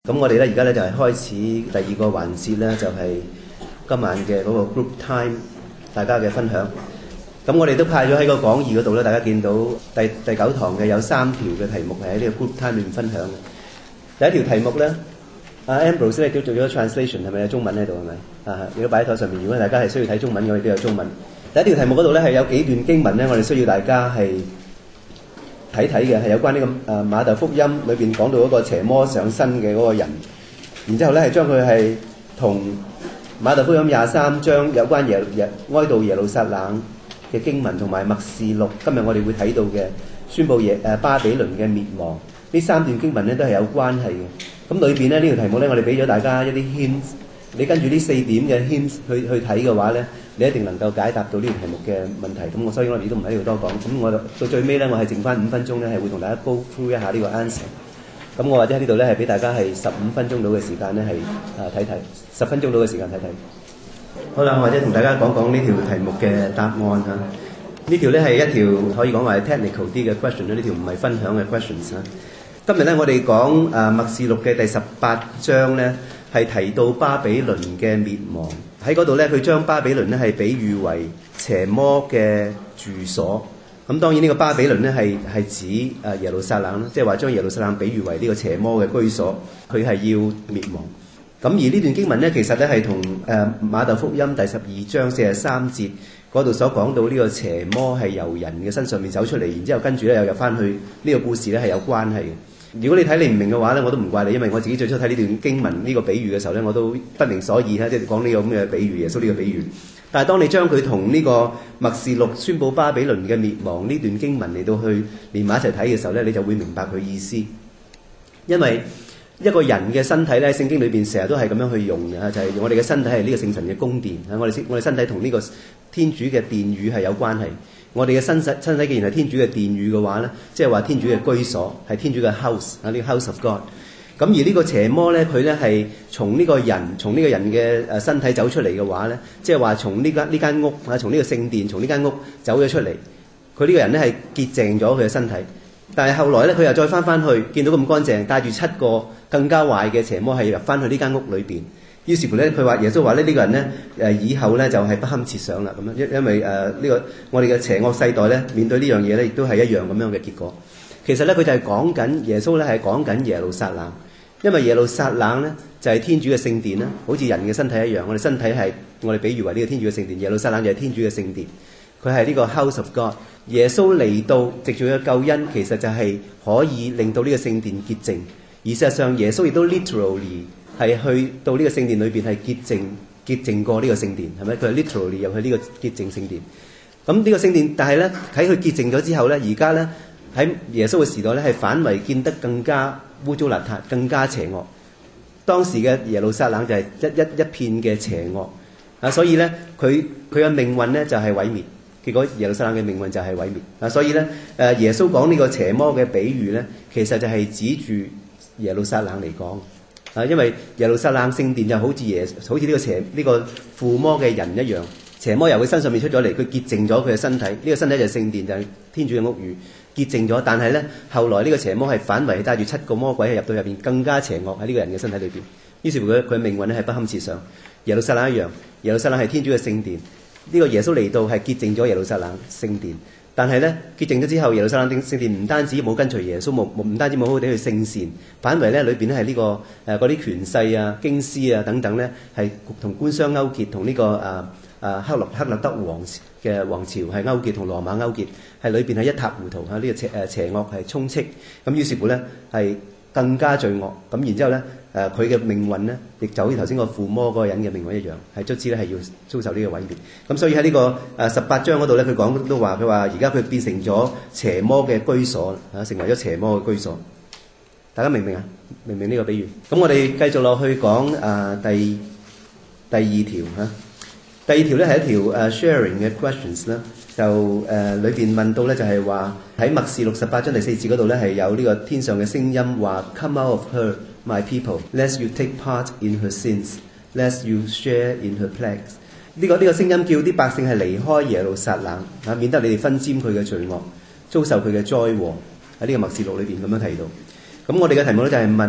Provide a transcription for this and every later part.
咁我哋咧而家咧就係開始第二個環節咧，就係今晚嘅嗰個 group time， 大家嘅分享。咁我哋都派咗喺個講義嗰度咧，大家見到第9堂嘅有3條嘅題目係喺呢個 group time 裏面分享嘅。第一條題目咧，阿 Ambrose 咧都做咗 translation， 係咪有中文喺度？係咪啊？如果擺喺台上面，如果大家係需要睇中文嘅，我哋都有中文。第一條題目嗰度咧係有幾段經文咧，我哋需要大家係睇嘅，係有關呢個馬竇福音裏邊講到嗰個邪魔上身嘅嗰個人，然之後咧係將佢係同馬竇福音23章有關哀悼耶路撒冷嘅經文，同埋默示錄今日我哋會睇到嘅宣佈巴比倫嘅滅亡，呢3段經文咧都係有關係嘅。咁裏邊咧呢條題目咧，我哋俾咗大家一啲 hints， 你跟住呢4點嘅 hints 去睇嘅話咧，你一定能夠解答到呢條題目嘅問題。咁所以我哋都唔喺呢度多講。咁我到最尾咧，我係剩翻5分鐘咧，係會同大家 go through 一下呢個 answer。咁我或者喺呢度咧係俾大家係15分鐘到嘅時間咧係睇10分鐘到嘅時間睇。好啦，我或者同大家講講呢條題目嘅答案嚇。呢條咧係一條可以講話係 technical 啲嘅 question 啦，呢條唔係分享嘅 questions 啦。今日咧我哋講默示錄嘅第18章咧，係提到巴比倫嘅滅亡。喺嗰度咧，佢將巴比倫咧係比喻為邪魔嘅住所。咁當然呢個巴比倫咧係指耶路撒冷啦，即係話將耶路撒冷比喻為呢個邪魔嘅居所，佢係要滅亡。咁而呢段經文咧，其實咧係同馬竇福音第12章43節嗰度所講到呢個邪魔係由人嘅身上面走出嚟，然之後跟住咧又入翻去呢個故事咧係有關係嘅。如果你睇你唔明嘅話咧，我都唔怪你，因為我自己最初睇呢段經文呢個比喻嘅時候咧，我都不明所以，即係講呢個咁嘅比喻，耶穌呢個比喻。但係當你將佢同呢個默示錄宣佈巴比倫嘅滅亡呢段經文嚟到去連埋一齊睇嘅時候咧，你就會明白佢意思。因為一個人嘅身體咧，聖經裏邊成日都係咁樣去用嘅，就係我哋嘅身體係呢個聖神嘅宮殿，我哋身體同呢個天主嘅殿宇係有關係。我哋嘅身體既然係天主嘅殿宇嘅話咧，即係話天主嘅居所係天主嘅 house 呢個 house of God。咁而呢個邪魔咧，佢咧係從呢個人嘅身體走出嚟嘅話咧，即係話從呢間屋啊，從呢個聖殿，從呢間屋走咗出嚟。佢呢個人咧係潔淨咗佢嘅身體，但係後來咧佢又再翻去，見到咁乾淨，帶住7個更加壞嘅邪魔係入翻去呢間屋裏邊。於是乎咧，佢話耶穌話咧呢個人咧以後咧就係不堪設想啦咁樣，因為呢個我哋嘅邪惡世代咧面對呢樣嘢咧，亦都係一樣咁樣嘅結果。其實咧佢就係講緊耶穌咧係講緊耶路撒冷，因為耶路撒冷咧就係天主嘅聖殿啦，好似人嘅身體一樣。我哋身體係我哋比喻為呢個天主嘅聖殿，耶路撒冷就係天主嘅聖殿，佢係呢個 house of God。耶穌嚟到藉住佢嘅救恩，其實就係可以令到呢個聖殿潔淨。而事實上耶穌亦都 literally 係去到呢個聖殿裏邊係潔淨過呢個聖殿，係咪？佢係 literally 入去呢個潔淨聖殿。咁呢個聖殿，但係咧喺佢潔淨咗之後咧，而家咧喺耶穌嘅時代咧係反為見得更加污糟邋遢，更加邪惡。當時嘅耶路撒冷就係一片嘅邪惡啊，所以咧佢嘅命運咧就係毀滅。結果耶路撒冷嘅命運就係毀滅啊，所以咧耶穌講呢個邪魔嘅比喻咧，其實就係指住耶路撒冷嚟講。因為耶路撒冷聖殿就好似呢個附魔嘅人一樣，邪魔由佢身上面出咗嚟，佢潔淨咗佢嘅身體，呢個身體就係聖殿，就係天主嘅屋宇，潔淨咗。但係咧後來呢個邪魔係反為帶住7個魔鬼係入到入邊，更加邪惡喺呢個人嘅身體裏邊。於是乎佢嘅命運咧係不堪設想。耶路撒冷一樣，耶路撒冷係天主嘅聖殿，呢個耶穌嚟到係潔淨咗耶路撒冷聖殿。但係咧潔淨咗之後，耶路撒冷聖殿唔單止冇跟隨耶穌，唔單止冇好好地去聖善，反為咧裏邊咧係呢個嗰啲權勢啊、經師啊等等咧係同官商勾結，同呢個克勒德王嘅王朝係勾結，同羅馬勾結，係裏邊係一塌糊塗嚇，呢個邪惡係充斥。咁於是乎咧係更加罪惡。咁然之後咧佢嘅命運咧，亦就好似頭先個附魔嗰個人嘅命運一樣，係卒之咧係要遭受呢個毀滅。咁所以喺呢個18章嗰度咧，佢講都話，佢話而家佢變成咗邪魔嘅居所嚇，成為咗邪魔嘅居所。大家明唔明啊？明唔明呢個比喻？咁我哋繼續落去講第二條嚇。第二條咧係一條sharing 嘅 questions 啦，就裏邊問到咧就係話喺默示錄18章第4節嗰度咧係有呢個天上嘅聲音話 Come out of her, my people, lest you take part in her sins, lest you share in her plagues。呢個聲音叫啲百姓係離開耶路撒冷啊，免得你哋分沾佢嘅罪惡，遭受佢嘅災禍。喺呢個默示錄裏邊咁樣提到。咁我哋嘅題目咧就係問，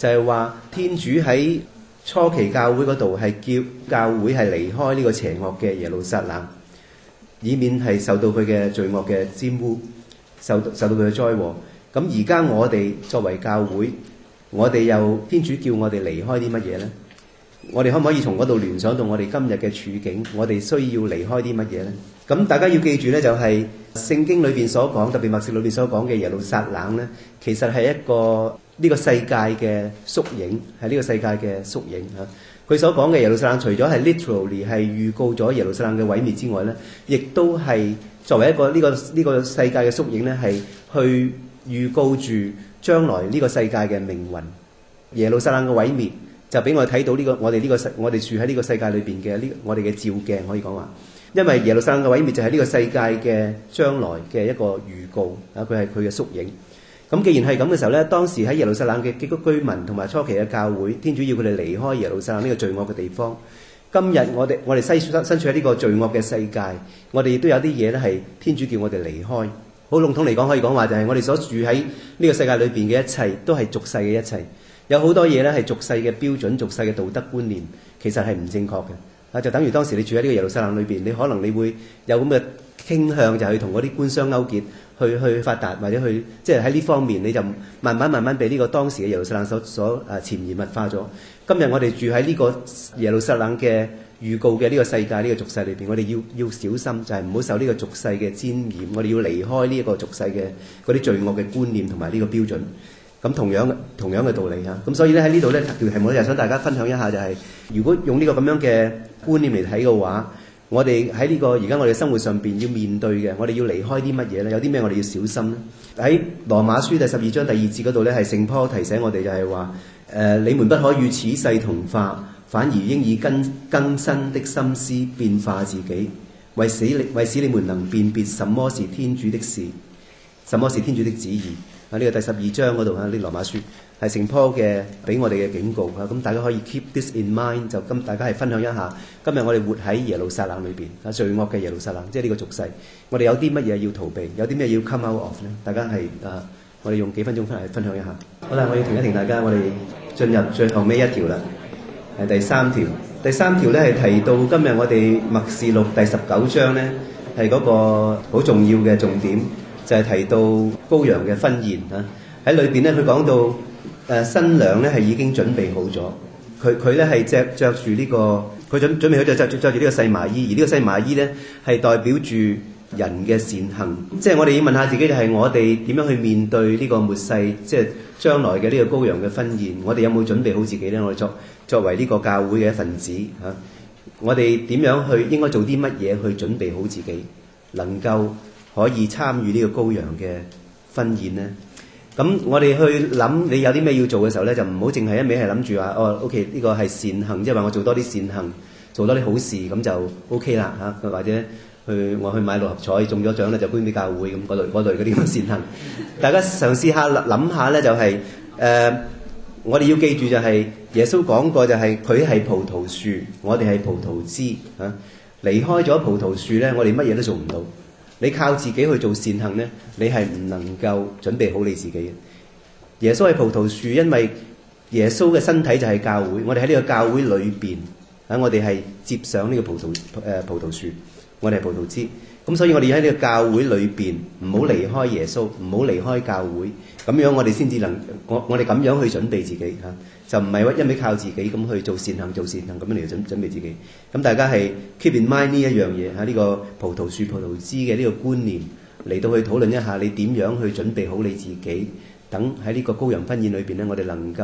就係話天主喺初期教會嗰度係叫教會係離開呢個邪惡嘅耶路撒冷，以免係受到佢嘅罪惡嘅沾污，受到佢嘅災禍。咁而家我哋作為教會，我哋又天主叫我哋離開啲乜嘢呢？我哋可唔可以從嗰度聯想到我哋今日嘅處境？我哋需要離開啲乜嘢呢？咁大家要記住呢，就係聖經裏邊所講，特別默示裏邊所講嘅耶路撒冷呢，其實係一個呢個世界嘅縮影，係呢個世界嘅縮影嚇。佢所講嘅耶路撒冷，除咗係 literally 係預告咗耶路撒冷嘅毀滅之外呢，亦都係作為一個呢個世界嘅縮影呢，係去預告住將來呢個世界嘅命運。耶路撒冷嘅毀滅就俾我哋睇到呢個我哋住喺呢個世界裏邊嘅我哋嘅照鏡，可以講話。因為耶路撒冷嘅毀滅就係呢個世界嘅將來嘅一個預告啊，佢係佢嘅縮影。咁既然係咁嘅時候呢，當時喺耶路撒冷嘅基督居民同埋初期嘅教會，天主要佢哋離開耶路撒冷呢個罪惡嘅地方。今日我哋身處喺呢個罪惡嘅世界，我哋亦都有啲嘢咧係天主叫我哋離開。好籠統嚟講，可以講話就係我哋所住喺呢個世界裏邊嘅一切，都係俗世嘅一切。有好多嘢咧係俗世嘅標準、俗世嘅道德觀念，其實係唔正確嘅。啊，就等於當時你住喺呢個耶路撒冷裏邊，你可能你會有咁嘅傾向，就係同嗰啲官商勾結，去發達，或者去即係喺呢方面，你就慢慢被呢個當時嘅耶路撒冷所潛移默化咗。今日我哋住喺呢個耶路撒冷嘅預告嘅呢個世界，呢個俗世裏邊，我哋要小心，就係唔好受呢個俗世嘅沾染。我哋要離開呢一個俗世嘅嗰啲罪惡嘅觀念同埋呢個標準。咁同樣嘅道理嚇。咁所以咧喺呢度咧條題目就想大家分享一下，就係如果用呢個咁樣嘅觀念嚟睇嘅話，我哋喺呢個而家我哋生活上邊要面對嘅，我哋要離開啲乜嘢咧？有啲咩我哋要小心咧？喺羅馬書第12章第2節嗰度咧，係聖保提醒我哋就係話你們不可與此世同化，反而應以更新的心思變化自己，為使你們能辨別什麼是天主的事，什麼是天主的旨意。喺呢個第12章嗰度啊，呢羅馬書係聖保嘅俾我哋嘅警告啊，咁大家可以 keep this in mind， 就咁大家係分享一下，今日我哋活喺耶路撒冷裏邊啊，罪惡嘅耶路撒冷，即係呢個俗世，我哋有啲乜嘢要逃避，有啲咩要 come out of 咧？大家係我哋用幾分鐘分享一下。好啦，我要停一停大家，我哋進入最後尾一條啦，係第3條。第3條咧係提到今日我哋默示錄第19章咧係嗰個好重要嘅重點。就係提到羔羊嘅婚宴啊，喺裏邊咧，佢講到新娘咧係已經準備好咗，佢咧係着住呢個，佢準備好着住呢個細麻衣，而呢個細麻衣咧係代表住人嘅善行，即係我哋要問下自己，就係我哋點樣去面對呢個末世，即係將來嘅呢個羔羊嘅婚宴，我哋有冇準備好自己咧？我哋作為呢個教會嘅一份子嚇，我哋點樣去應該做啲乜嘢去準備好自己，能夠可以參與呢個羔羊嘅婚宴呢？咁我哋去諗，你有啲咩要做嘅時候呢，就唔好淨係一味係諗住話OK 呢個係善行，即係話我做多啲善行，做多啲好事咁就 OK 啦嚇，或者我去買六合彩中咗獎咧就捐俾教會咁嗰類嗰啲咁嘅善行。大家嘗試下諗下呢，就係我哋要記住就係耶穌講過，就係佢係葡萄樹，我哋係葡萄枝嚇。離開咗葡萄樹呢，我哋乜嘢都做唔到。你靠自己去做善行呢，你係唔能夠準備好你自己嘅。耶穌係葡萄樹，因為耶穌嘅身體就係教會，我哋喺呢個教會裏邊，我哋係接上呢個葡萄樹，我哋係葡萄枝。咁所以我哋喺呢個教會裏邊，唔好離開耶穌，唔好離開教會，咁樣我哋先至能，我哋咁樣去準備自己嚇，就唔係一味靠自己咁去做善行咁樣嚟準備自己。咁大家係 keep in mind 呢一樣嘢嚇，呢個葡萄樹葡萄枝嘅呢個觀念嚟到去討論一下，你點樣去準備好你自己，等喺呢個羔羊婚宴裏邊咧，我哋能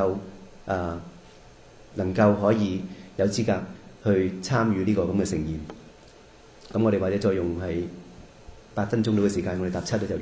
夠可以有資格去參與呢個咁嘅盛宴。咁我哋或者再用係8分鐘到嘅時間，我哋答7咧就完。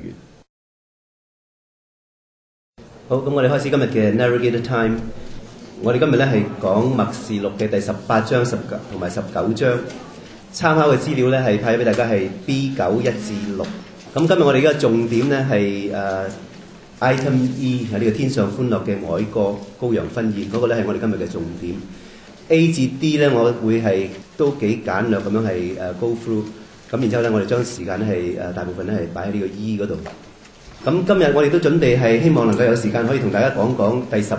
好，咁我哋開始今日嘅 Narrogated Time。我哋今日咧係講默示錄嘅第18章同埋19章。參考嘅資料咧係派俾大家係 B9 1至6。咁今日我哋而家重點咧係Item E 係呢個天上歡樂嘅哀歌羔羊婚宴，嗰個咧係我哋今日嘅重點。A 至 D 咧，我會係都幾簡略咁樣係go through，咁然之後咧，我哋將時間咧係大部分咧係擺喺呢個 E 嗰度。咁今日我哋都準備係希望能夠有時間可以同大家講講第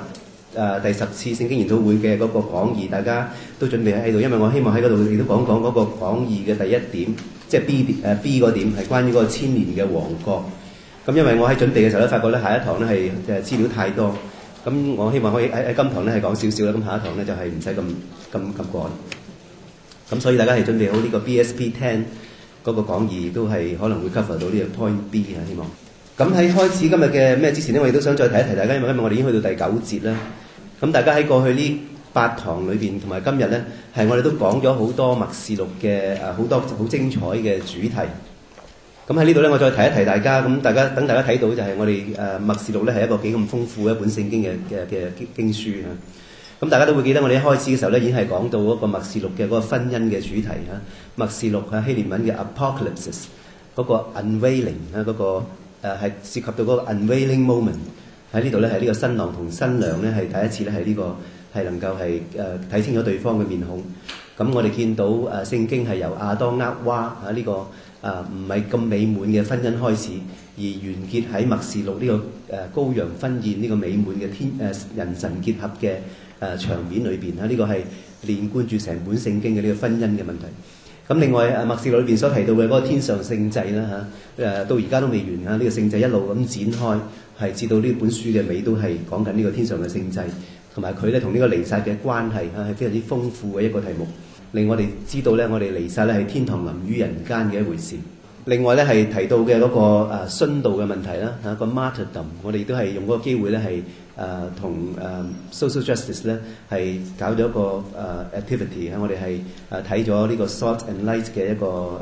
第10次聖經研討會嘅嗰個講義，大家都準備喺度，因為我希望喺嗰度亦都講講嗰個講義嘅第一點，即係 B 嗰點係關於嗰個千年嘅王國。咁因為我喺準備嘅時候咧，發覺咧下一堂咧係資料太多，咁我希望可以喺今堂咧係講少少啦，咁下一堂咧就係唔使咁趕。咁所以大家係準備好呢個 BSP10 嗰個講義，都係可能會 cover 到呢個 Point B 啊，希望。咁喺開始今日嘅咩之前咧，我亦都想再提一提大家，因為今日我哋已經去到第9節啦。咁大家喺過去呢8堂裏邊，同埋今日咧，係我哋都講咗好多默示錄嘅好多好精彩嘅主題。咁喺呢度咧，我再提一提大家，咁等大家睇到就係我哋默示錄咧係一個幾咁豐富嘅一本聖經嘅經書啊。咁大家都會記得我哋一開始嘅時候咧，已經係講到嗰個默示錄嘅嗰個婚姻嘅主題啊。默示錄希臘文嘅 Apocalypse 嗰個 unveiling 嗰個係涉及到嗰個 unveiling moment。喺呢度咧係呢個新郎同新娘咧係第一次咧係呢個係能夠係睇清楚對方嘅面孔。咁我哋見到聖經係由亞當厄娃呢個唔係咁美滿嘅婚姻開始，而完結喺默示錄呢個羔羊婚宴呢個美滿嘅人神結合嘅場面裏邊。呢個係連貫住成本聖經嘅呢個婚姻嘅問題。咁另外默示錄裏邊所提到嘅嗰個天上聖祭啦到而家都未完呢個聖祭一路咁展開，係至到呢本書嘅尾都係講緊呢個天上嘅聖祭，同埋佢咧同呢個彌撒嘅關係係非常之豐富嘅一個題目，令我哋知道咧我哋彌撒咧係天堂臨於人間嘅一回事。另外咧係提到嘅嗰個殉道嘅問題啦個 martyrdom， 我哋都係用嗰個機會咧係同social justice 咧係搞咗一個activity，我哋係睇咗呢個 Salt and Light 嘅一個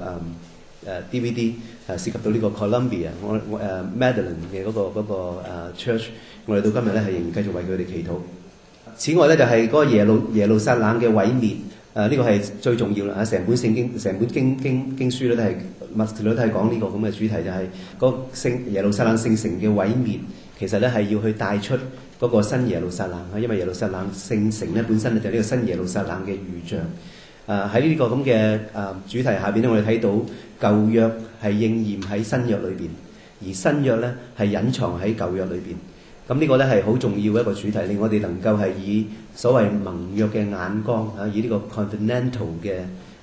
DVD， 涉及到呢個 Columbia Madeline 嘅嗰個church， 我哋到今日咧係仍然繼續為佢哋祈禱。此外咧就係嗰個耶路撒冷嘅毀滅，呢個係最重要啦成本聖經成本經書咧都係默示錄都係講呢個咁嘅主題，就係嗰耶路撒冷聖城嘅毀滅，其實咧係要去帶出嗰個新耶路撒冷，因為耶路撒冷聖城咧本身就係呢個新耶路撒冷嘅預象。喺呢個咁嘅主題下邊咧，我哋睇到舊約係應驗喺新約裏邊，而新約咧係隱藏喺舊約裏邊。咁呢個咧係好重要嘅一個主題，令我哋能夠係以所謂盟約嘅眼光以呢個 covenantal 嘅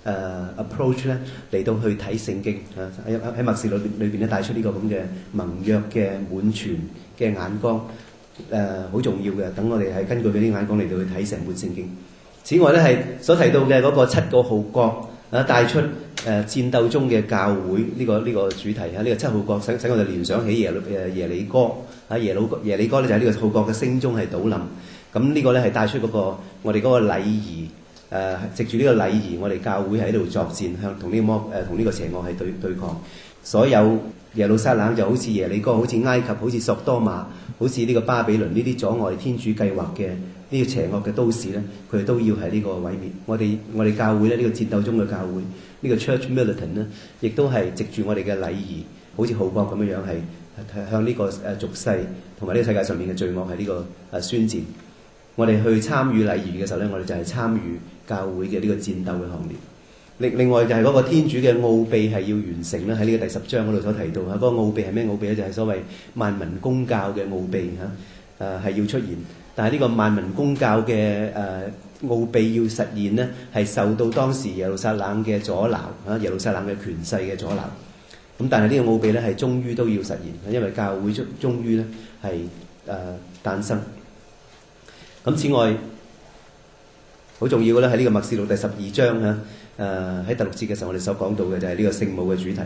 approach 咧嚟到去睇聖經喺默示錄裏邊咧帶出呢個咁嘅盟約嘅滿全嘅眼光，好重要嘅。等我哋係根據佢啲眼光嚟到去睇成本聖經。此外咧係所提到嘅嗰個7個號角帶出戰鬥中嘅教會呢個主題呢個7號角使我哋聯想起耶利哥耶利哥咧就係呢個號角嘅聲中係倒冧。咁呢個咧係帶出嗰個我哋嗰個禮儀藉住呢個禮儀，我哋教會喺度作戰，向同呢個邪惡係對抗。所有耶路撒冷就好似耶利哥，好似埃及，好似索多瑪，好似呢個巴比倫呢啲阻礙天主計劃嘅呢個邪惡嘅都市咧，佢哋都要係呢個毀滅。我哋教會咧呢個戰鬥中嘅教會呢個 Church Militant 咧，亦都係藉住我哋嘅禮儀，好似號角咁樣係向呢個俗世同埋呢個世界上面嘅罪惡係呢個宣戰。我哋去參與禮儀嘅時候咧，我哋就係參與教會嘅呢個戰鬥嘅行列。另外就係嗰個天主嘅奧秘係要完成啦，喺呢個第10章嗰度所提到嗰個奧秘係咩奧秘咧？就係所謂萬民公教嘅奧秘係要出現。但係呢個萬民公教嘅奧秘要實現呢，係受到當時耶路撒冷嘅阻撓耶路撒冷嘅權勢嘅阻撓。咁但係呢個奧秘咧係終於都要實現，因為教會終於咧係誕生。咁此外好重要嘅咧係呢個默示錄第12章喺第6節嘅時候我哋所講到嘅就係呢個聖母嘅主題。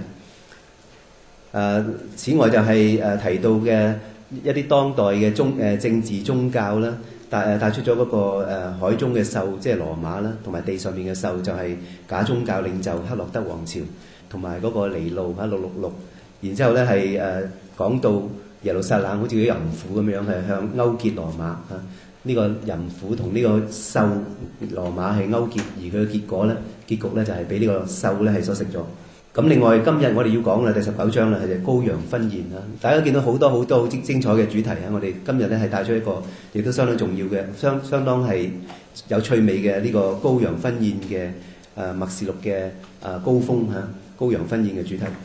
此外就係提到嘅一啲當代嘅政治宗教啦，帶出咗嗰個海中嘅獸，即係羅馬啦，同埋地上面嘅獸就係假宗教領袖黑落德王朝，同埋嗰個尼祿666。然之後咧係講到耶路撒冷好似啲淫婦咁樣係向勾結羅馬呢個淫婦同呢個獸羅馬係勾結，而佢嘅結局咧就係俾呢個獸咧係所食咗。咁另外今日我哋要講啦第19章啦，係羔羊婚宴啦。大家見到好多好精彩嘅主題我哋今日咧係帶出一個亦都相當重要嘅相當係有趣味嘅呢個羔羊婚宴嘅默示錄嘅高峰羔羊婚宴嘅主題。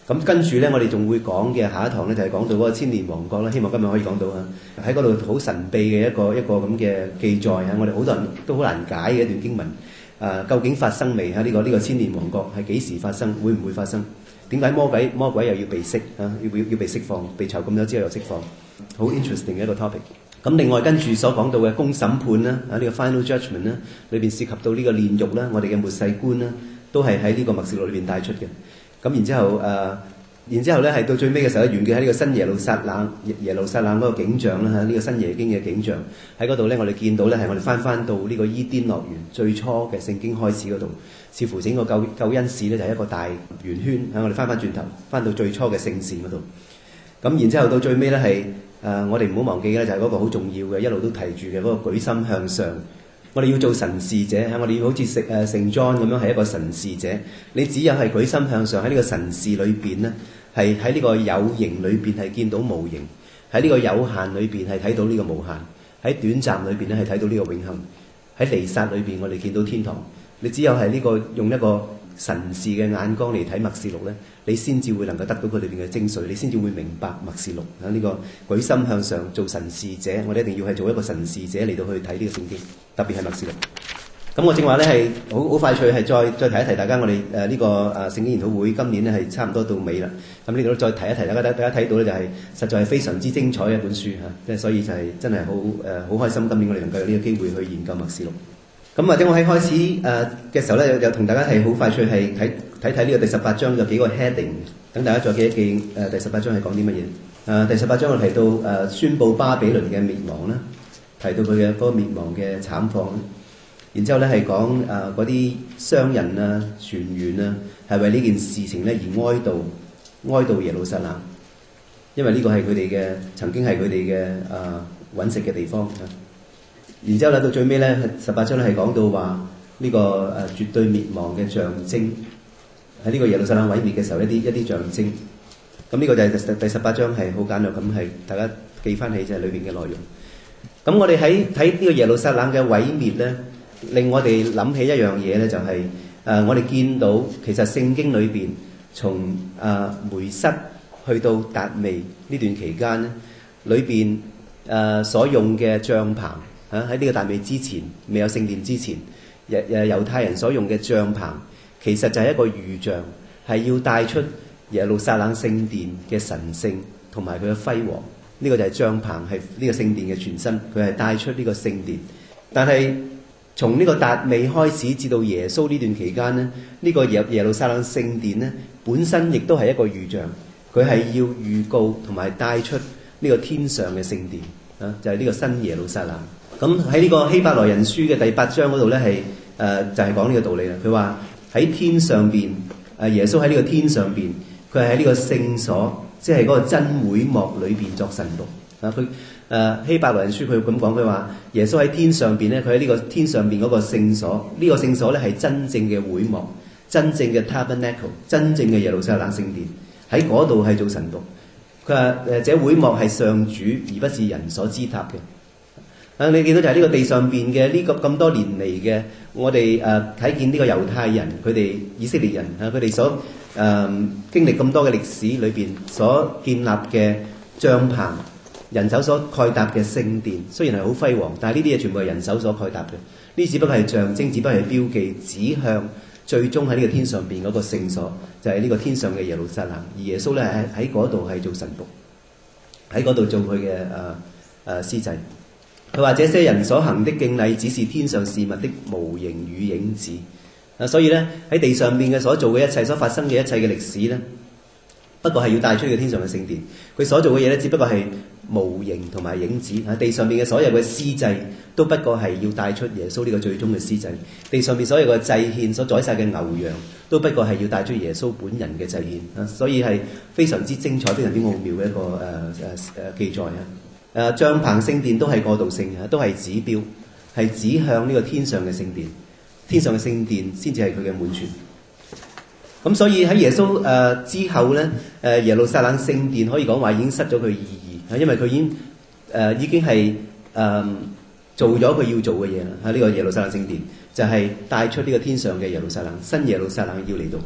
咁跟住咧，我哋仲會講嘅下一堂咧，就係講到嗰個千年王國啦。希望今日可以講到啊，喺嗰度好神秘嘅一個咁嘅記載啊。我哋好多人都好難解嘅一段經文。究竟發生未？呢個千年王國係幾時發生？會唔會發生？點解魔鬼又要被釋啊？要被釋放，被囚禁咗之後又釋放，好 interesting 嘅一個 topic。咁另外跟住所講到嘅公審判啦，呢個 final judgment 啦，裏邊涉及到呢個煉獄啦，我哋嘅末世觀啦，都係喺呢個默示錄裏邊帶出嘅。咁然之後咧係到最尾嘅時候，完結喺呢個新耶路撒冷嗰個景象啦，呢個新耶經嘅景象喺嗰度咧，我哋見到咧係我哋翻到呢個伊甸樂園最初嘅聖經開始嗰度，似乎整個救恩史咧就係一個大圓圈，我哋翻轉頭翻到最初嘅聖善嗰度。咁然之後到最尾咧係我哋唔好忘記嘅就係嗰個好重要嘅一路都提住嘅嗰個舉心向上。我哋要做神視者，我哋要好似聖 John 咁樣係一個神視者。你只有係舉心向上喺呢個神視裏邊咧，係喺呢個有形裏邊係見到無形，喺呢個有限裏邊係睇到呢個無限，喺短暫裏邊咧係睇到呢個永恆，喺彌撒裏邊我哋見到天堂。你只有係呢個用一個神視嘅眼光嚟睇默示錄咧，你先至會能夠得到佢裏邊嘅精髓，你先至會明白默示錄啊！呢個舉心向上做神視者，我哋一定要係做一個神視者嚟到去睇呢個聖經，特別係默示錄。咁我正話咧係好快脆係再提一提大家，我哋呢個聖經研討會今年咧係差唔多到尾啦。咁呢度再提一提大家睇到咧就係實在係非常之精彩嘅一本書嚇，即係所以就係真係好開心，今年我哋能夠有呢個機會去研究默示錄。咁或者我喺開始嘅時候咧，有同大家係好快脆係睇呢個第18章有幾個 heading， 等大家再記一記第18章係講啲乜嘢。第18章我提到宣佈巴比倫嘅滅亡啦，提到佢嘅嗰個滅亡嘅慘況。然之後咧係講嗰啲商人啊、船員啊，係為呢件事情咧而哀悼耶路撒冷，因為呢個係佢哋嘅曾經係佢哋嘅揾食嘅地方。然之後咧到最尾咧18章咧係講到話呢個絕對滅亡嘅象徵，喺呢個耶路撒冷毀滅嘅時候一啲象徵。咁呢個就係第18章係好簡略咁係大家記翻起就係裏邊嘅內容。咁我哋喺睇呢個耶路撒冷嘅毀滅咧，令我哋諗起一樣嘢咧，就係我哋見到其實聖經裏邊從梅瑟去到達味呢段期間咧，裏邊所用嘅帳篷。喺呢個達味之前，未有聖殿之前，猶太人所用嘅帳篷，其實就係一個預象，係要帶出耶路撒冷聖殿嘅神聖同埋佢嘅輝煌。呢個就係帳篷，係呢個聖殿嘅全身，佢係帶出呢個聖殿。但係從呢個達味開始至到耶穌呢段期間咧，呢個耶路撒冷聖殿咧本身亦都係一個預象，佢係要預告同埋帶出呢個天上嘅聖殿就係呢個新耶路撒冷。咁喺呢個希伯來人書嘅第8章嗰度咧，係就係講呢個道理啦。佢話喺天上邊，耶穌喺呢個天上邊，佢係喺呢個聖所，即係嗰個真會幕裏邊作神僕。佢希伯來人書佢咁講，佢話耶穌喺天上邊咧，佢喺呢個天上邊嗰個聖所，呢個聖所咧係真正嘅會幕，真正嘅 tabernacle， 真正嘅耶路撒冷聖殿，喺嗰度係做神僕。佢話這會幕係上主而不是人所支搭嘅。你見到就係呢個地上邊嘅呢個咁多年嚟嘅，我哋睇見呢個猶太人，佢哋以色列人佢哋所經歷咁多嘅歷史裏邊所建立嘅帳篷，人手所蓋搭嘅聖殿，雖然係好輝煌，但係呢啲嘢全部係人手所蓋搭嘅。呢只不過係象徵，只不過係標記，指向最終喺呢個天上邊嗰個聖所，就係呢個天上嘅耶路撒冷。而耶穌咧喺嗰度係做神僕，喺嗰度做佢嘅司祭。佢話這些人所行的敬禮，只是天上事物的模型與影子。所以咧喺地上邊嘅所做嘅一切，所發生嘅一切嘅歷史咧，不過係要帶出呢個天上嘅聖殿。佢所做嘅嘢咧，只不過係模型同埋影子。地上邊嘅所有嘅司祭，都不過係要帶出耶穌呢個最終嘅司祭。地上邊所有嘅祭獻所宰殺嘅牛羊，都不過係要帶出耶穌本人嘅祭獻。所以係非常之精彩、非常之奧妙嘅一個記載啊！帳篷聖殿都係過渡性嘅，都係指標，係指向呢個天上嘅聖殿。天上嘅聖殿先至係佢嘅滿全。咁所以喺耶穌之後咧，耶路撒冷聖殿可以講話已經失咗佢意義，因為佢已經係做咗佢要做嘅嘢啦。呢個耶路撒冷聖殿就係帶出呢個天上嘅耶路撒冷，新耶路撒冷要嚟到。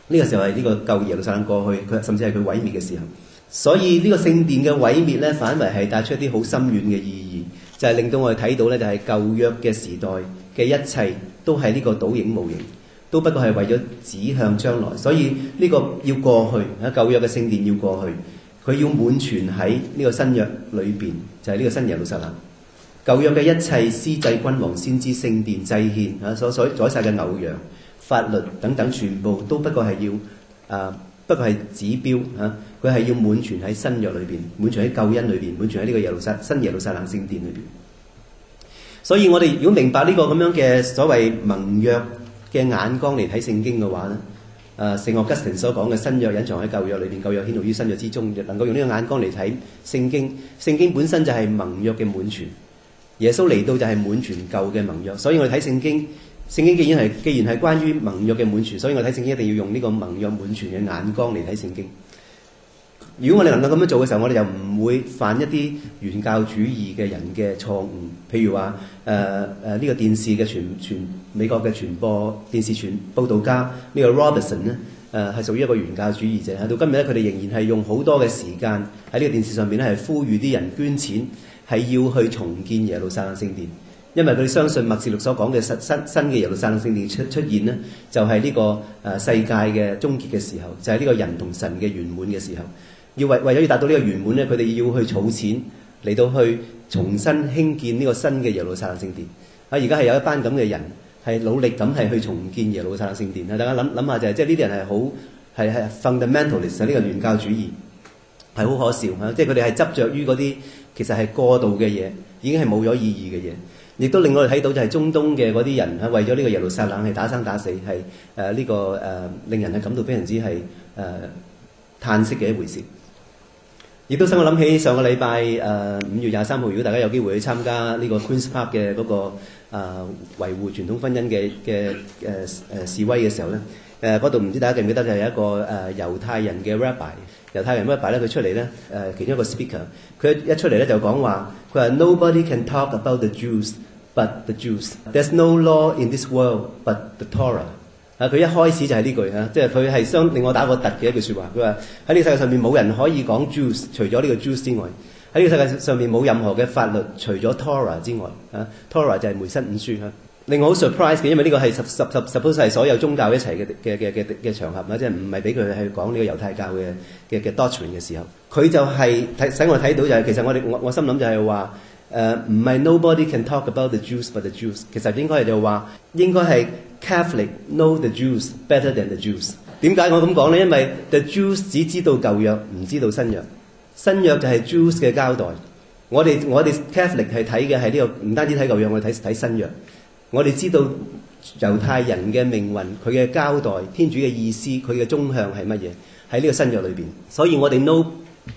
呢個時候係呢個舊耶路撒冷過去，佢甚至係佢毀滅嘅時候。所以呢個聖殿嘅毀滅咧，反為係帶出一啲好深遠嘅意義，就係令到我哋睇到咧，就係舊約嘅時代嘅一切都係呢個倒影無形，都不過係為咗指向將來。所以呢個要過去，舊約嘅聖殿要過去，佢要滿全喺呢個新約裏邊，就係呢個新耶路撒冷。舊約嘅一切司祭、君王、先知、聖殿、祭獻所宰晒嘅牛羊、法律等等，全部都不過係要不過係指標佢係要滿全喺新約裏邊，滿全喺救恩裏邊，滿全喺呢個新耶路撒冷聖殿裏邊。所以我哋如果明白呢個咁樣嘅所謂盟約嘅眼光嚟睇聖經嘅話咧，聖奧吉斯丁所講嘅新約隱藏喺舊約裏邊，舊約顯露於新約之中，能夠用呢個眼光嚟睇聖經。聖經本身就係盟約嘅滿全，耶穌嚟到就係滿全舊嘅盟約。所以我哋睇聖經。聖經既然係關於盟約嘅滿全，所以我睇聖經一定要用呢個盟約滿全嘅眼光嚟睇聖經。如果我哋能夠咁樣做嘅時候，我哋就唔會犯一啲原教主義嘅人嘅錯誤。譬如話呢個電視嘅美國嘅傳播電視報導家呢個 Robertson 咧，係屬於一個原教主義者。到今日咧，佢哋仍然係用好多嘅時間喺呢個電視上面咧，係呼籲啲人捐錢，係要去重建耶路撒冷聖殿。因為佢哋相信默示錄所講嘅新嘅耶路撒冷聖殿出現呢，就係呢個世界嘅終結嘅時候，就係呢個人同神嘅圓滿嘅時候。要為咗要達到呢個圓滿呢，佢哋要去儲錢嚟到去重新興建呢個新嘅耶路撒冷聖殿。而家係有一班咁嘅人係努力咁係去重建耶路撒冷聖殿。大家諗下就係即係呢啲人係好係 fundamentalist 呢個原教主義，係好可笑嚇。即係佢哋係執着於嗰啲其實係過度嘅嘢，已經係冇咗意義嘅嘢。亦都令我哋睇到就係中東嘅嗰啲人為咗呢個耶路撒冷係打生打死，係呢個令人係感到非常之係嘆息嘅一回事。亦都使我諗起上個禮拜5月23號，如果大家有機會去參加呢個 Queen's Park 嘅嗰個維護傳統婚姻嘅示威嘅時候咧，嗰度唔知大家記唔記得就係一個猶太人嘅 rabbi。猶太人 rabbi 咧，佢出嚟咧其中一個 speaker， 佢一出嚟咧就講話，佢話 Nobody can talk about the Jews but the Jews. There's no law in this world but the Torah. 佢一開始就係呢句即係佢係令我打個突嘅一句説話。佢話喺呢個世界上面冇人可以講 Jews， 除咗呢個 Jews 之外，喺呢個世界上面冇任何嘅法律除咗 Torah 之外。Torah 就係梅瑟五書。令我好 surprise 嘅，因為呢個係 suppose 係所有宗教一齊嘅場合啦，即係唔係俾佢去講呢個猶太教嘅 doctrine 嘅時候，佢就係使我睇到就係其實我心諗就係話唔係 nobody can talk about the Jews but the Jews， 其實應該係就話應該係 Catholic know the Jews better than the Jews。點解我咁講呢？因為 the Jews 只知道舊約，唔知道新約。新約就係 Jews 嘅交代。我哋 Catholic 係睇嘅係呢個，唔單止睇舊約，我哋睇新約。我哋知道猶太人嘅命運，佢嘅交代，天主嘅意思，佢嘅終向係乜嘢？喺呢個新約裏邊，所以我哋 know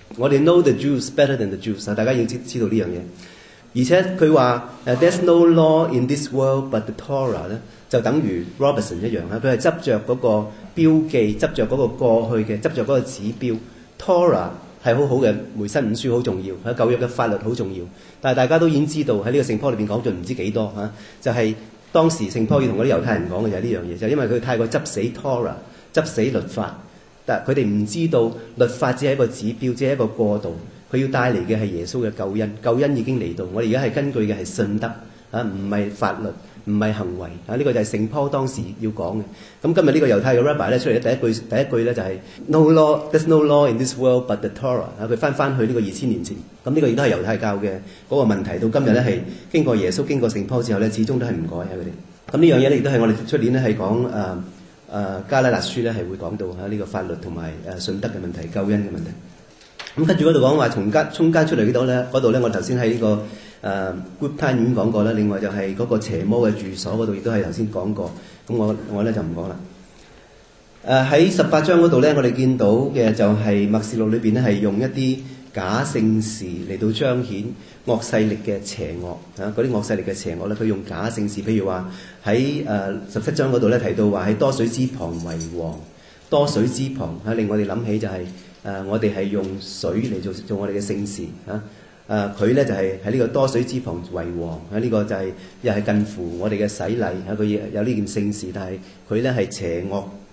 the Jews better than the Jews。大家要知道呢樣嘢。而且佢話there's no law in this world but the Torah 咧，就等於 Robertson 一樣佢係執着嗰個標記，執着嗰個過去嘅，執着嗰個指標。Torah 係好好嘅，梅瑟五書好重要，喺舊約嘅法律好重要。但係大家都已經知道喺呢個聖坡裏邊講咗唔知幾多就係當時聖坡要同嗰啲猶太人講嘅就係呢樣嘢，就係因為佢太過執死 Torah， 執死律法，但係佢哋唔知道律法只係一個指標，只係一個過渡，佢要帶嚟嘅係耶穌嘅救恩，救恩已經嚟到，我哋而家係根據嘅係信德唔係法律，唔係行為呢個就係聖坡當時要講嘅。咁今日呢個猶太嘅 rabbi 咧出嚟第一句咧就係 No law, there's no law in this world but the Torah。佢翻去呢個2000年前，咁呢個亦都係猶太教嘅嗰個問題，到今日咧係經過耶穌經過聖坡之後咧，始終都係唔改佢哋。咁呢樣嘢咧亦都係我哋出年咧係講加拉達書咧係會講到呢個法律同埋信德嘅問題、救恩嘅問題。咁跟住嗰度講話從間出嚟嗰度咧，我頭先喺呢個group time 已經講過啦。另外就係嗰個邪魔嘅住所嗰度，亦都係頭先講過。咁我咧就唔講啦。喺18章嗰度咧，我哋見到嘅就係默示錄裏邊咧係用一啲假聖事嚟到彰顯惡勢力嘅邪惡嗰啲惡勢力嘅邪惡咧，佢用假聖事，譬如話喺17章嗰度咧提到話喺多水之旁為王，多水之旁令我哋諗起就係我哋係用水嚟做我哋嘅聖事佢咧就係喺呢個多水之旁為王呢個就係又係近乎我哋嘅洗禮佢有呢件聖事，但係佢咧係邪惡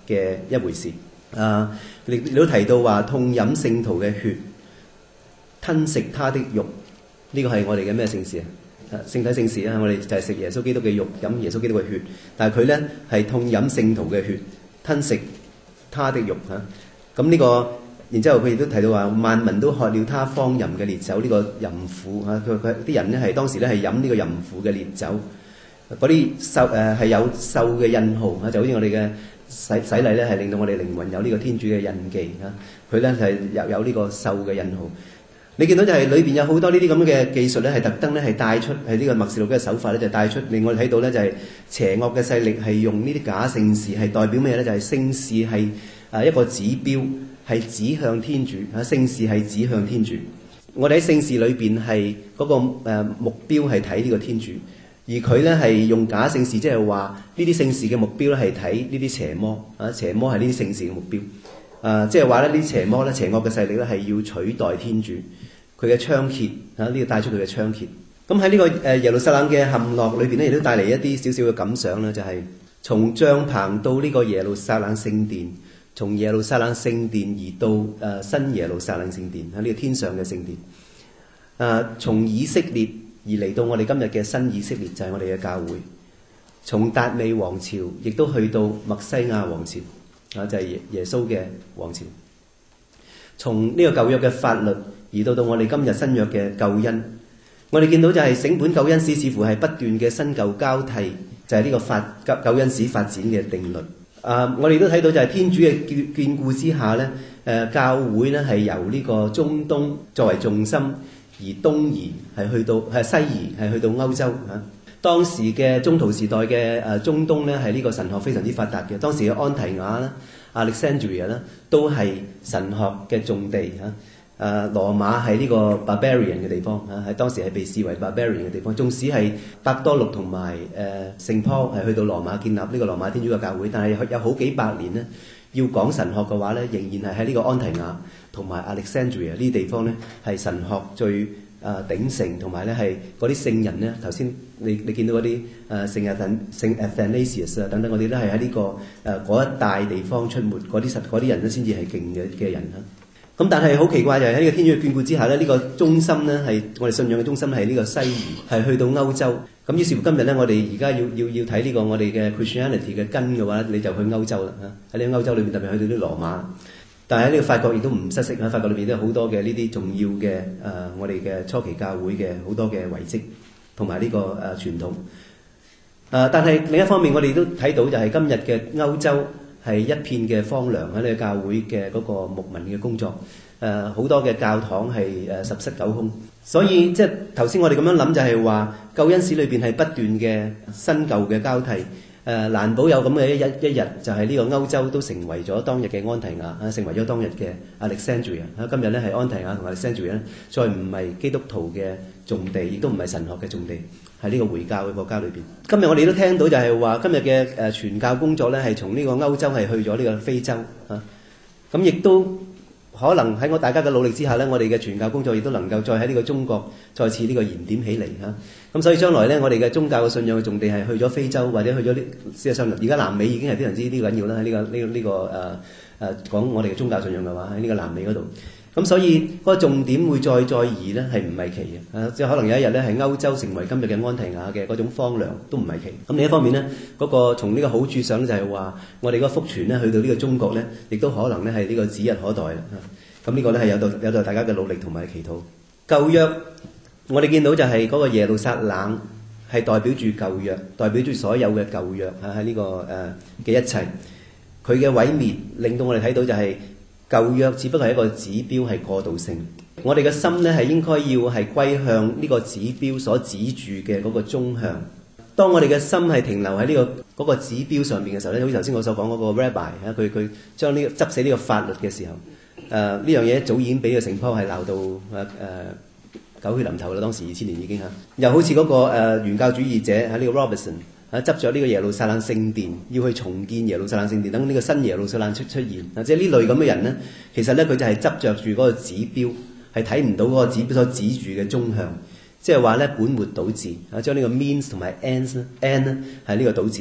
嘅一回事。你都提到話痛飲聖徒嘅血，吞食他的肉，呢個係我哋嘅咩聖事啊？聖體聖事啊！我哋就係食耶穌基督嘅肉，飲耶穌基督嘅血。但係佢咧係痛飲聖徒嘅血，吞食他的肉嚇。咁呢個，然之後佢亦都提到話，萬民都喝了他荒淫嘅烈酒，呢個淫婦嚇。佢啲人咧係當時咧係飲呢個淫婦嘅烈酒，嗰啲獸係有獸嘅印號嚇，就好似我哋嘅洗禮咧係令到我哋靈魂有呢個天主嘅印記嚇。佢咧係有呢個獸嘅印號。你見到就係裏邊有好多呢啲咁嘅技術咧，係特登咧係帶出係呢個默示錄嘅手法咧，就帶出令我哋睇到咧就係邪惡嘅勢力係用呢啲假聖事係代表咩咧？就係聖事係一個指標，係指向天主嚇。聖事係指向天主。我哋喺聖事裏邊係嗰個目標係睇呢個天主，而佢咧係用假聖事，即係話呢啲聖事嘅目標咧係睇呢啲邪魔啊，邪魔係呢啲聖事嘅目標。即係話咧，呢啲邪魔咧、邪惡嘅勢力咧係要取代天主，佢嘅猖獗呢個帶出佢嘅猖獗。咁喺呢個耶路撒冷嘅陷落裏邊咧，亦都帶嚟一啲少少嘅感想啦，就係從帳棚到呢個耶路撒冷聖殿，從耶路撒冷聖殿而到新耶路撒冷聖殿，喺呢個天上嘅聖殿。從以色列而嚟到我哋今日嘅新以色列，就係我哋嘅教會。從達味王朝亦都去到默西亞王朝。就係耶穌嘅王朝，從呢個舊約嘅法律而到我哋今日新約嘅救恩，我哋見到就係整本救恩史似乎係不斷嘅新舊交替，就係呢個救恩史發展嘅定律。我哋都睇到就係天主嘅眷顧之下咧，教會咧係由呢個中東作為重心，而東移係去到西移係去到歐洲嚇。當時嘅中途時代嘅中東咧係呢個神學非常之發達嘅。當時嘅安提亞啦、Alexandria 啦，都係神學嘅重地嚇。羅馬係呢個 barbarian 嘅地方嚇，喺當時係被視為 barbarian 嘅地方。縱使係伯多祿同埋聖保係去到羅馬建立呢個羅馬天主嘅教會，但係有好幾百年咧，要講神學嘅話咧，仍然係喺呢個安提亞同埋 Alexandria 呢啲地方咧，係神學最鼎盛，同埋咧係嗰啲聖人咧，頭先你見到嗰啲聖 Athanasius 啊等等，我哋都係喺呢個嗰一帶地方出沒，嗰啲人咧先至係勁嘅人啦。咁但係好奇怪就係喺呢個天主嘅眷顧之下咧，呢個中心咧係我哋信仰嘅中心係呢個西移，係去到歐洲。咁於是乎今日咧，我哋而家要睇呢個我哋嘅 Christianity 嘅根嘅話，你就去歐洲啦嚇。喺呢個歐洲裏面，特別去到啲羅馬。但係喺呢個法國亦都唔失色喺法國裏邊都有好多嘅呢啲重要嘅我哋嘅初期教會嘅好多嘅遺跡同埋呢個傳統。但係另一方面，我哋都睇到就係今日嘅歐洲係一片嘅荒涼，喺呢個教會嘅嗰個牧民嘅工作。好多嘅教堂係十室九空。所以即係頭先我哋咁樣諗就係話救恩史裏邊係不斷嘅新舊嘅交替。難保有咁嘅一日，就係呢個歐洲都成為咗當日嘅安提亞，成為咗當日嘅 Alexandria。今日咧係安提亞同 Alexandria 咧，再唔係基督徒嘅重地，亦都唔係神學嘅重地，喺呢個回教嘅國家裏邊。今日我哋都聽到就係話，今日嘅傳教工作咧係從呢個歐洲係去咗呢個非洲啊。咁亦都可能喺大家嘅努力之下咧，我哋嘅傳教工作亦都能夠再喺呢個中國再次呢個燃點起嚟嚇。咁所以將來咧，我哋嘅宗教嘅信仰嘅重地係去咗非洲，或者去咗事實上而家南美已經係非常之呢個緊要啦。喺呢個講我哋嘅宗教信仰嘅話，喺呢個南美嗰度。咁所以嗰個重點會再移咧，係唔係奇嘅？即係可能有一日咧，係歐洲成為今日嘅安提亞嘅嗰種荒涼都唔係奇。咁另一方面咧，嗰個從呢個好處上咧，就係話我哋嗰個福傳咧，去到呢個中國咧，亦都可能咧係呢個指日可待啦。咁呢個咧係有待大家嘅努力同埋祈禱。舊約我哋見到就係嗰個耶路撒冷係代表住舊約，代表住所有嘅舊約喺呢個嘅一切。佢嘅毀滅令到我哋睇到就係舊約只不過係一個指標，係過渡性。我哋嘅心咧係應該要係歸向呢個指標所指住嘅嗰個終向。當我哋嘅心係停留喺呢個嗰個指標上面嘅時候咧，好似頭先我所講嗰個 Rabbi 佢將呢個執死呢個法律嘅時候，呢樣嘢早已經俾個聖保係鬧到狗血淋頭啦！當時2000年已經嚇，又好似嗰個原教主義者喺呢個 Robinson 執咗呢個耶路撒冷聖殿，要去重建耶路撒冷聖殿，等呢個新耶路撒冷出現。即係呢類咁嘅人咧，其實咧佢就係執着住嗰個指標，係睇唔到嗰個指標所指住嘅終向。即係話咧本末倒置，將呢個 means 同埋 end 咧係呢個倒置。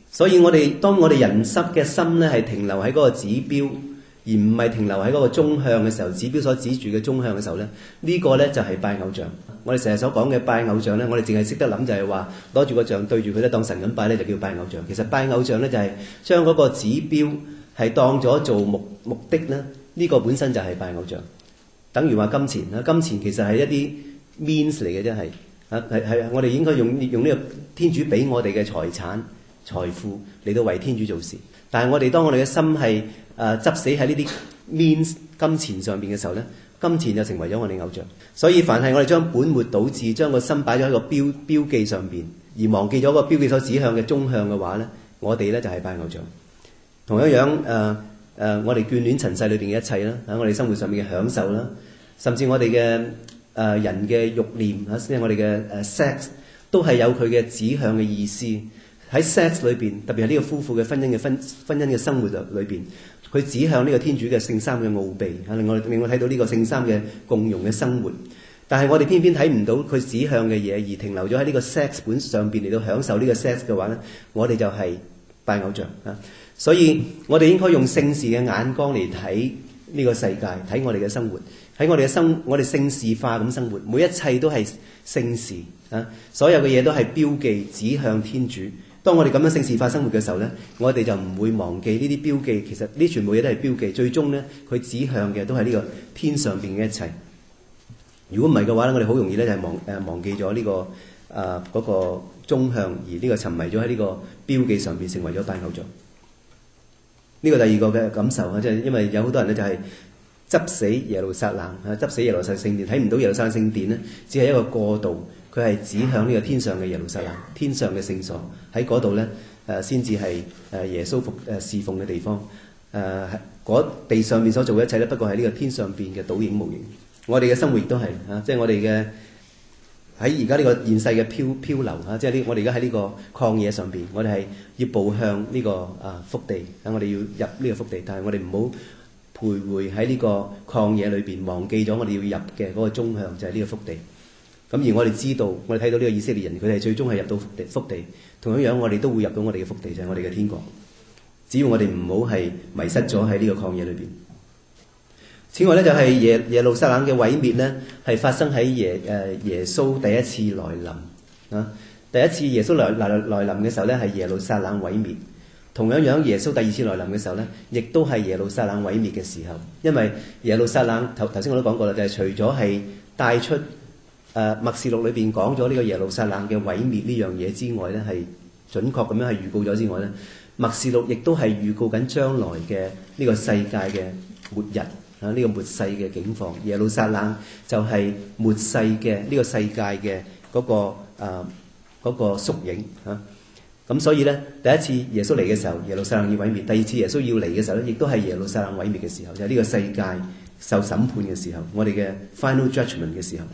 所以當我哋人嘅心咧係停留喺嗰個指標，而唔係停留喺嗰個中向嘅時候，指標所指住嘅中向嘅時候咧，呢個咧就係拜偶像。我哋成日所講嘅拜偶像咧，我哋淨係識得諗就係話攞住個像對住佢咧當神咁拜咧就叫拜偶像。其實拜偶像咧就係將嗰個指標係當咗做目的咧，呢個本身就係拜偶像。等於話金錢啦，金錢其實係一啲 means 嚟嘅啫，係我哋應該用呢個天主俾我哋嘅財產財富嚟到為天主做事。但係當我哋嘅心係執死喺呢啲 means 金錢上邊嘅時候咧，金錢就成為咗我哋偶像。所以凡係我哋將本末倒置，將個心擺咗喺個標記上邊，而忘記咗個標記所指向嘅中向嘅話咧，我哋咧就係拜偶像。同一樣我哋眷戀塵世裏邊嘅一切啦，我哋生活上面嘅享受啦，甚至我哋嘅人嘅慾念即係我哋嘅sex 都係有佢嘅指向嘅意思。喺 sex 裏邊，特別係呢個夫婦嘅婚姻嘅生活裏邊，佢指向呢個天主嘅聖三嘅奧秘，令我睇到呢個聖三嘅共融嘅生活。但係我哋偏偏睇唔到佢指向嘅嘢，而停留咗喺呢個 sex 本上邊嚟到享受呢個 sex 嘅話咧，我哋就係拜偶像啊！所以我哋應該用聖事嘅眼光嚟睇呢個世界，睇我哋嘅生活，喺我哋聖事化咁生活，每一切都係聖事啊！所有嘅嘢都係標記指向天主。當我哋咁樣聖事化生活嘅時候咧，我哋就唔會忘記呢啲標記。其實呢全部嘢都係標記，最終咧佢指向嘅都係呢個天上邊嘅一切。如果唔係嘅話咧，我哋好容易咧就係忘記咗呢個嗰個中向，而呢個沉迷咗喺呢個標記上邊，成為咗拜偶像。呢個第二個嘅感受啊，即係因為有好多人咧就係執死耶路撒冷執死耶路撒冷聖殿，睇唔到耶路撒冷聖殿咧，只係一個過渡。佢係指向呢個天上嘅耶路撒冷，天上嘅聖所，喺嗰度咧先至係耶穌侍奉嘅地方。嗰地上面所做嘅一切咧，不過係呢個天上邊嘅倒影無形。我哋嘅生活亦都係即係我哋嘅喺而家呢個現世嘅漂流即係我哋而家喺呢個曠野上邊，我哋係要步向呢個福地，我哋要入呢個福地，但係我哋唔好徘徊喺呢個曠野裏邊，忘記咗我哋要入嘅嗰個終向就係呢個福地。咁而我哋知道，我哋睇到呢個以色列人，佢哋最終係入到福地。同樣我哋都會入到我哋嘅福地，就係我哋嘅天國。只要我哋唔好係迷失咗喺呢個曠野裏邊。此外咧，就係耶路撒冷嘅毀滅咧，係發生喺耶穌第一次來臨第一次耶穌來臨嘅時候咧，係耶路撒冷毀滅。同樣耶穌第二次來臨嘅時候咧，亦都係耶路撒冷毀滅嘅時候。因為耶路撒冷頭先我都講過啦，就係除咗係帶出默示錄裏邊講咗呢個耶路撒冷嘅毀滅呢樣嘢之外咧，係準確咁樣係預告咗之外咧，默示錄亦都係預告緊將來嘅呢個世界嘅末日呢個末世嘅境況。耶路撒冷就係末世嘅呢個世界嘅嗰個縮影咁所以咧，第一次耶穌嚟嘅時候，耶路撒冷要毀滅；第二次耶穌要嚟嘅時候咧，亦都係耶路撒冷毀滅嘅時候，就係呢個世界受審判嘅時候，我哋嘅 final judgment 嘅時候。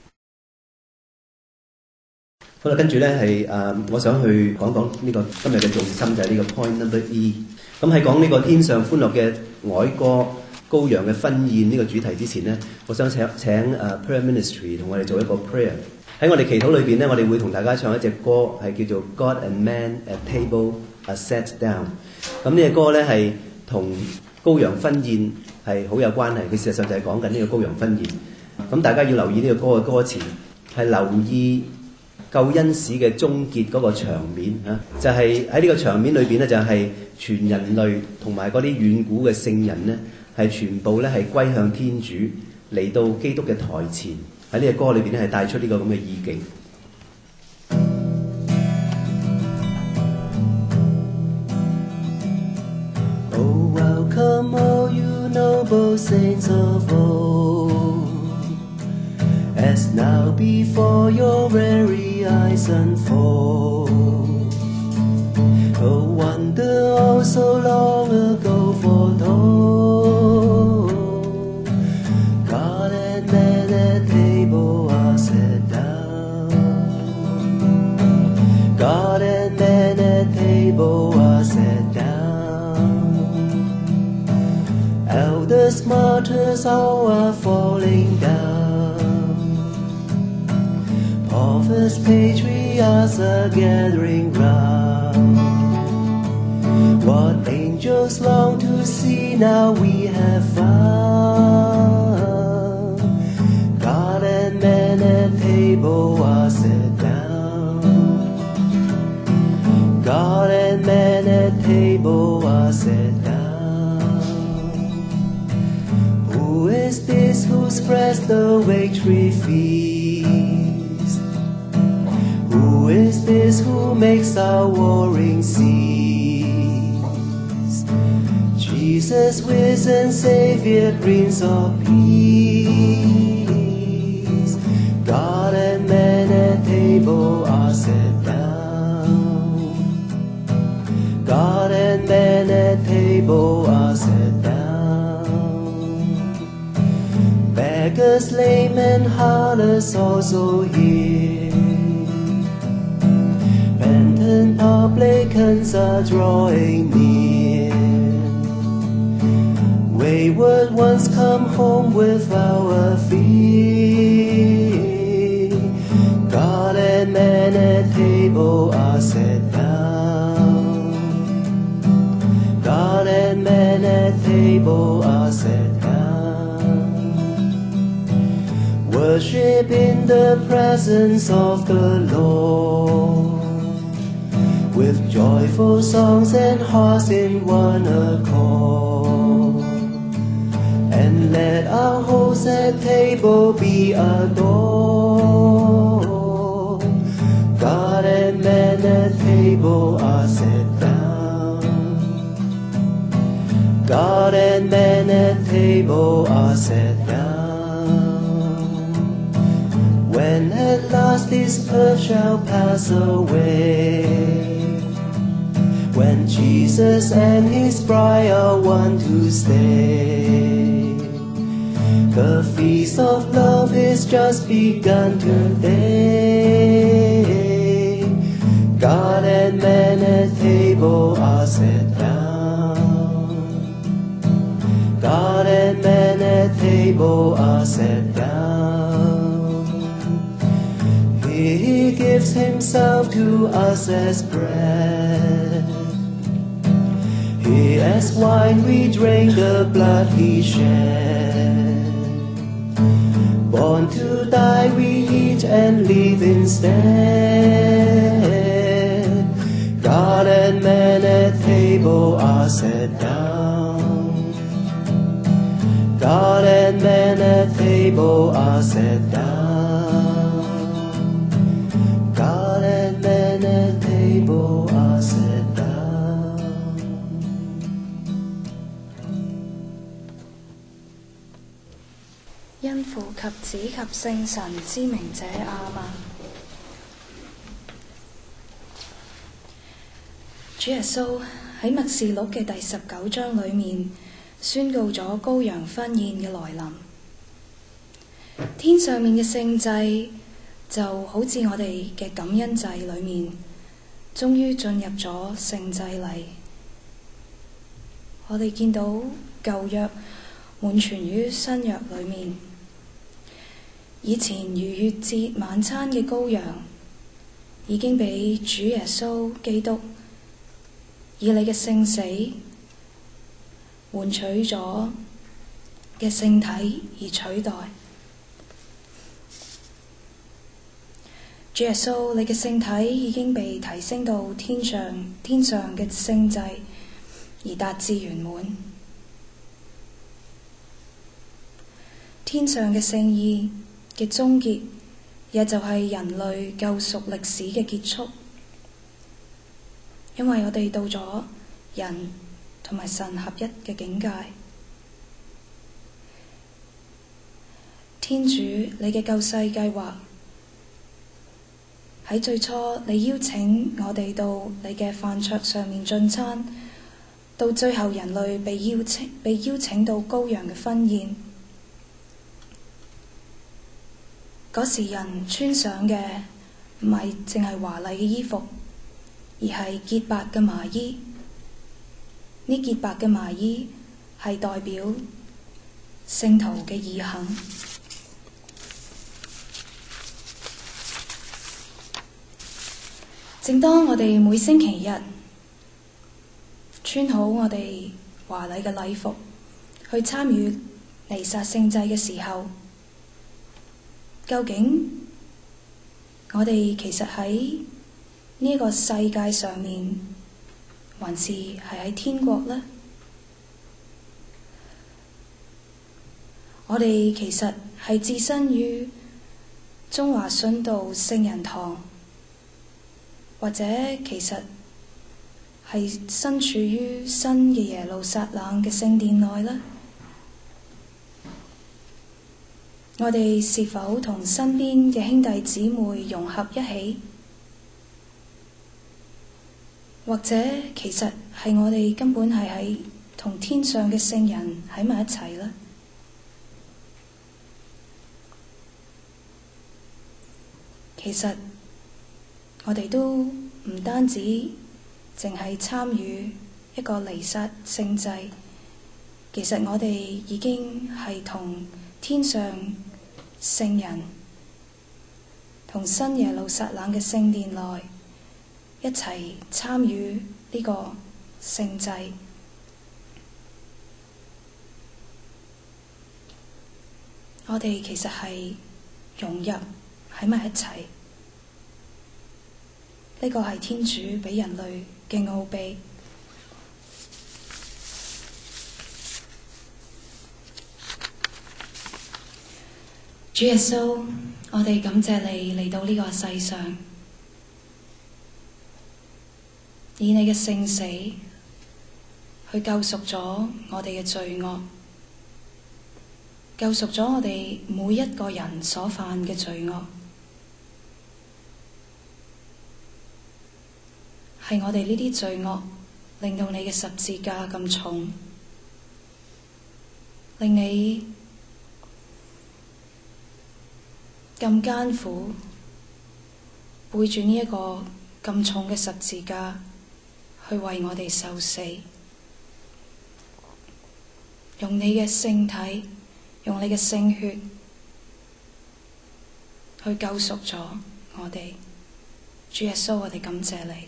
好啦，跟住咧係我想去講呢個今日嘅重心就係呢個 point number E。咁喺講呢個天上歡樂嘅哀歌、羔羊嘅婚宴呢個主題之前咧，我想請prayer ministry 同我哋做一個 prayer。喺我哋祈禱裏邊咧，我哋會同大家唱一隻歌，係叫做 God and Man at Table Are Sat Down。咁呢隻歌咧係同羔羊婚宴係好有關係，佢事實上就係講緊呢個羔羊婚宴。咁大家要留意呢個歌嘅歌詞，係留意救恩史嘅終結嗰個場面就係喺呢個場面裏邊咧，就係全人類同埋嗰啲遠古嘅聖人咧，係全部咧係歸向天主，嚟到基督嘅台前。喺呢個歌裏邊咧係帶出呢個咁嘅意境。Oh, welcome all you noble saints of old, as now before your very eyes unfold. Oh, wonder oh so long ago foretold. God and man at table are set down. God and man at table are set down. Elders, martyrs, all are falling down. Prophets, patriarchs are gathering round. What angels long to see now we have found. God and man at table are set down. God and man at table are set down. Who is this who spreads the victory feast? Who is this who makes our warring cease? Jesus, risen Savior, Prince of Peace. God and man at table are set down. God and man at table are set down. Beggars, lame and harlots also here. Penitent publicans are drawing near. Wayward ones come home without a fear. God and man at table are set down. God and man at table are set down. Worship in the presence of the Lord, with joyful songs and hearts in one accord. And let our hosts at table be adored. God and man at table are set down. God and man at table are set down. When at last this earth shall pass away, when Jesus and his bride are one to stay, the feast of love is just begun today. God and man at table are set down. God and man at table are set down. He gives himself to us as bread. He as wine we drink, the blood he shed. Born to die we eat and live instead. God and man at table are set down. God and man at table are set down. God and man at table are set down. 因父及子及聖神之名者，阿們。主耶穌喺默示錄嘅第19章裏面宣告咗羔羊婚宴嘅來臨。天上面嘅聖祭就好似我哋嘅感恩祭裏面，終於進入咗聖祭禮。我哋見到舊約滿存於新約裏面。以前逾越節晚餐嘅羔羊已經被主耶穌基督以你嘅聖死換取咗嘅聖體而取代。主耶穌，你嘅聖體已經被提升到天上嘅聖祭而達至圓滿。天上嘅聖意嘅終結，也就係人類救贖歷史嘅結束。因為我哋到咗人同埋神合一嘅境界。天主，你嘅救世計劃喺最初，你邀請我哋到你嘅飯桌上面進餐，到最後人類被邀請到羔羊嘅婚宴。嗰時人穿上嘅唔係淨係華麗嘅衣服，而係潔白嘅麻衣。呢潔白嘅麻衣係代表聖徒嘅義行。正當我哋每星期日穿好我哋華麗嘅禮服，去參與彌撒聖祭嘅時候，究竟我哋其實喺呢個世界上面，還是係喺天國呢？我哋其實係置身於中華殉道聖人堂，或者其實係身處於新嘅耶路撒冷嘅聖殿內呢？我哋是否同身邊嘅兄弟姊妹融合一起？或者其實係我哋根本係喺同天上嘅聖人喺埋一齊呢？其實我哋都唔單止淨係參與一個彌撒聖祭，其實我哋已經係同天上聖人、同新耶路撒冷嘅聖殿內一齊參與呢個聖祭。我哋其實係融入喺埋一齊，呢個係天主畀人類嘅奧秘。主耶穌，我哋感謝你嚟到呢個世上，以你嘅聖死去救贖咗我哋嘅罪惡，救贖咗我哋每一個人所犯嘅罪惡。係我哋呢啲罪惡令到你嘅十字架咁重，令你咁艱苦背住呢一個咁重嘅十字架去為我哋受死，用你嘅聖體，用你嘅聖血去救贖咗我哋。主耶穌，我哋感謝你，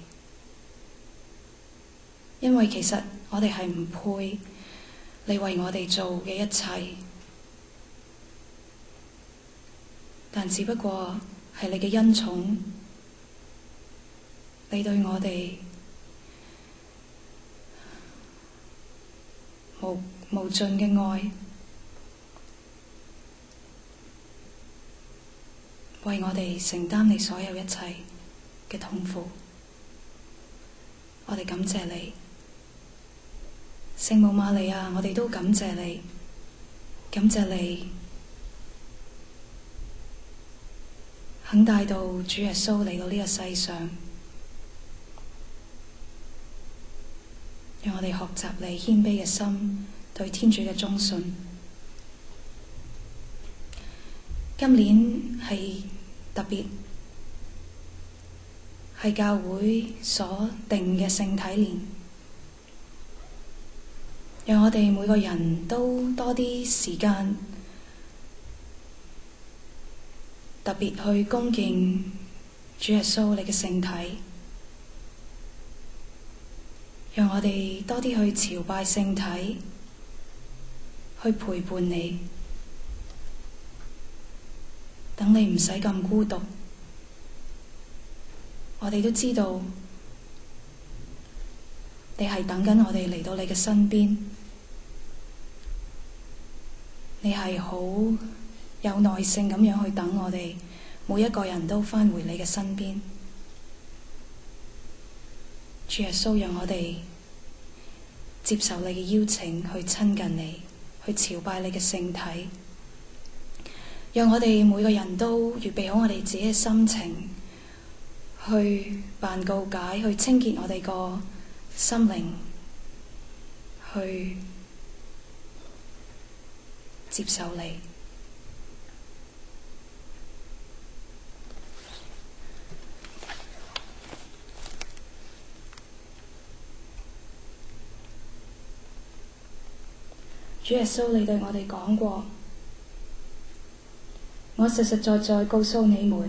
因為其實我哋係唔配你為我哋做嘅一切，但只不過係你嘅恩寵，你對我哋無盡嘅愛，為我哋承擔你所有一切嘅痛苦。我哋感謝你，聖母瑪利亞，我哋都感謝你，感謝你肯帶到主耶穌嚟到呢個世上，讓我哋學習你謙卑嘅心，對天主嘅忠信。今年係特別係教會所定嘅聖體年，讓我哋每個人都多啲時間，特別去恭敬主耶穌你嘅聖體，讓我哋多啲去朝拜聖體，去陪伴你，等你唔使咁孤獨。我哋都知道你係等緊我哋嚟到你嘅身邊，你係好有耐性咁樣去等我哋每一個人都返回你嘅身邊。主耶穌，讓我哋接受你嘅邀請，去親近你，去朝拜你嘅聖體，讓我哋每個人都預備好我哋自己嘅心情，去辦告解，去清潔我哋個心靈，去接受你。主耶穌，你對我哋講過，我實實在在告訴你們，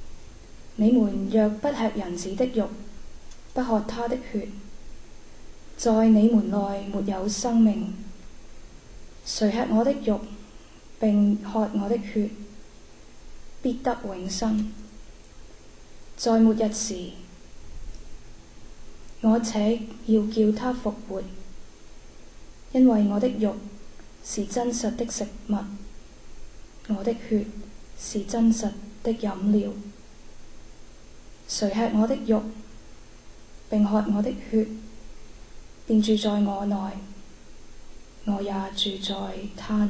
你們若不吃人子的肉，不喝他的血， 在你們內沒有生命。誰吃我的肉並喝我的血，必得永生。在末日時，我且要叫他復活，因為我的肉是真實的食物，我的血是真實的飲料。誰吃我的肉並喝我的血，便住在我內，我也住在他內。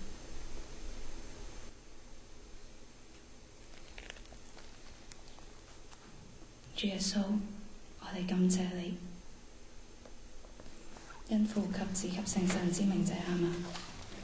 主耶穌，我哋感謝你，因父及子及聖神之名者，阿們。